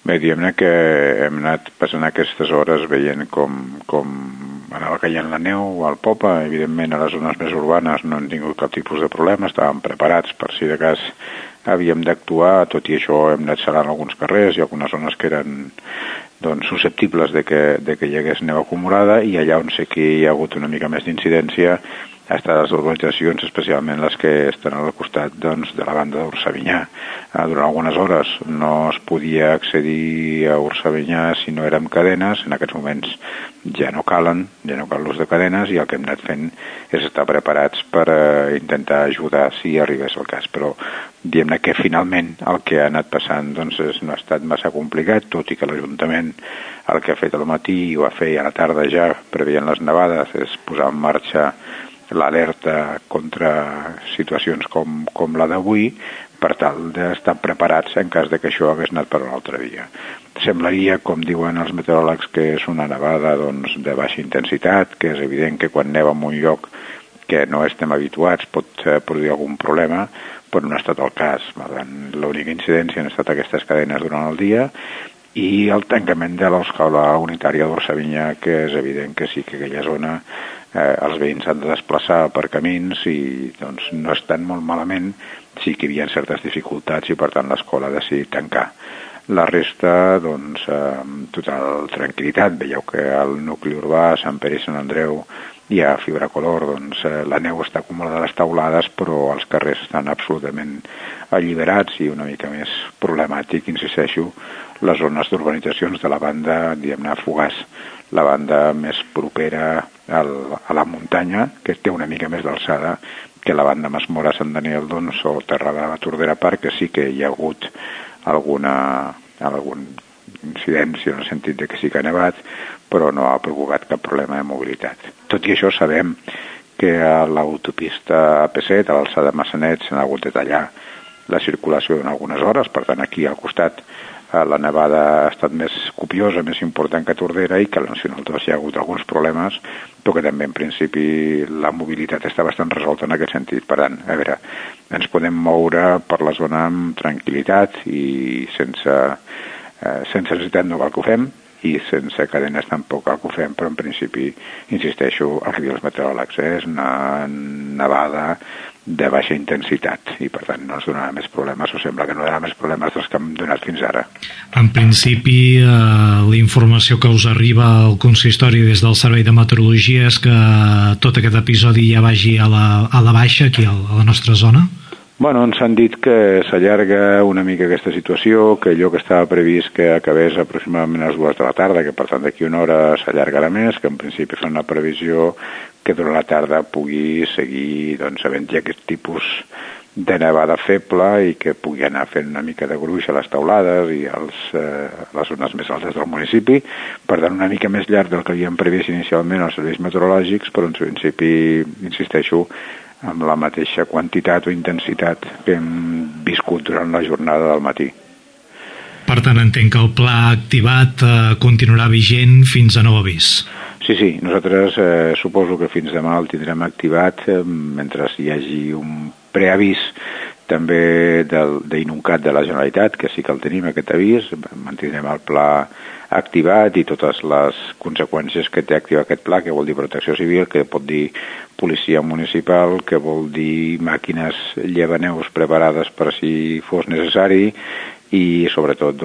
Bé, diguem-ne que hem anat passant aquestes hores veient com anava caient la neu al poble. Evidentment, a les zones més urbanes no han tingut cap tipus de problema, estàvem preparats per si de cas havíem d'actuar. Tot i això hem anat salant alguns carrers i algunes zones que eren susceptibles de que hi hagués neu acumulada, i allà on sé que hi ha hagut una mica més d'incidència ha estat les urbanitzacions, especialment les que estan al costat de la banda d'Ursavinyà. Durant algunes hores no es podia accedir a Ursavinyà si no era amb cadenes. En aquests moments ja no cal l'ús de cadenes, i el que hem anat fent és estar preparats per intentar ajudar si arribés el cas. Però diguem-ne que finalment el que ha anat passant no ha estat massa complicat, tot i que l'Ajuntament el que ha fet al matí i ho va fer a la tarda ja, preveient les nevades, és posar en marxa l'alerta contra situacions com la d'avui, per tal d'estar preparats en cas de que això hagués anat per una altra via. Semblaria, com diuen els meteoròlegs, que és una nevada de baixa intensitat, que és evident que quan neva en un lloc que no estem habituats pot produir algun problema, però no ha estat el cas. L'única incidència han estat aquestes cadenes durant el dia i el tancament de l'escola unitària d'Ursavinyà, que és evident que sí que aquella zona els veïns s'han de desplaçar per camins i no estan molt malament, sí que hi havia certes dificultats i per tant l'escola ha decidit tancar. La resta, total tranquil·litat. Veieu que al nucli urbà, Sant Pere i Sant Andreu, hi ha fibra color, la neu està acumulada a les teulades, però els carrers estan absolutament alliberats, i una mica més problemàtic, insisteixo, les zones d'urbanitzacions de la banda, diguem-ne, Fogars, la banda més propera a la muntanya, que té una mica més d'alçada que la banda Masmora, Sant Daniel, o Terrada, Tordera Park, que sí que hi ha hagut algun incidència en el sentit de que sí que ha nevat, però no ha provocat cap problema de mobilitat. Tot i això, sabem que a l'autopista AP7, a l'alçada de Massanet, s'han hagut de tallar la circulació en algunes hores. Per tant, aquí al costat la nevada ha estat més copiosa, més important que a Tordera, i que a la Nacional 2 hi ha hagut alguns problemes, però que també en principi la mobilitat està bastant resolta en aquest sentit. Per tant, a veure, ens podem moure per la zona amb tranquil·litat i sense necessitat no cal que ho fem, i sense cadenes tampoc cal que ho fem, però en principi, insisteixo, el que diuen els meteoròlegs, és una nevada de baixa intensitat, i per tant no ens donarà més problemes, o sembla que no donarà més problemes dels que hem donat fins ara. En principi, la informació que us arriba al consistori des del Servei de Meteorologia és que tot aquest episodi ja vagi a la baixa aquí a la nostra zona? Bueno, ens han dit que s'allarga una mica aquesta situació, que allò que estava previst que acabés aproximadament a les 2 de la tarda, que per tant d'aquí una hora s'allargarà més, que en principi fa una previsió que durant la tarda pugui seguir havent-hi aquest tipus de nevada feble i que pugui anar fent una mica de gruix a les teulades i a les zones més altes del municipi. Per tant, una mica més llarg del que havíem previst inicialment els serveis meteorològics, però en principi, insisteixo, amb la mateixa quantitat o intensitat que hem viscut durant la jornada del matí. Per tant, entenc que el pla activat continuarà vigent fins a nou avís. Sí, nosaltres suposo que fins demà el tindrem activat mentre hi hagi un preavís també d'Inuncat de la Generalitat, que sí que el tenim, aquest avís. Mantindrem el pla activat i totes les conseqüències que té activar aquest pla, que vol dir protecció civil, que pot dir policia municipal, que vol dir màquines llevaneus preparades per si fos necessari, i sobretot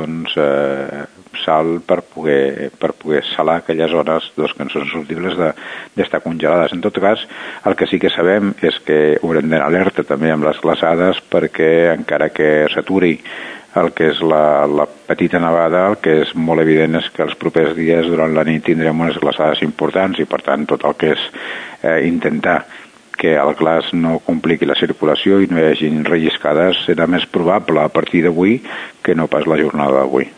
sal per poder salar aquelles zones que no són susceptibles d'estar congelades. En tot cas, el que sí que sabem és que haurem d'anar alerta també amb les glaçades, perquè encara que s'aturi el que és la petita nevada, el que és molt evident és que els propers dies durant la nit tindrem unes glaçades importants, i per tant tot el que és intentar que el glaç no compliqui la circulació i no hi hagi relliscades serà més probable a partir d'avui que no pas la jornada d'avui.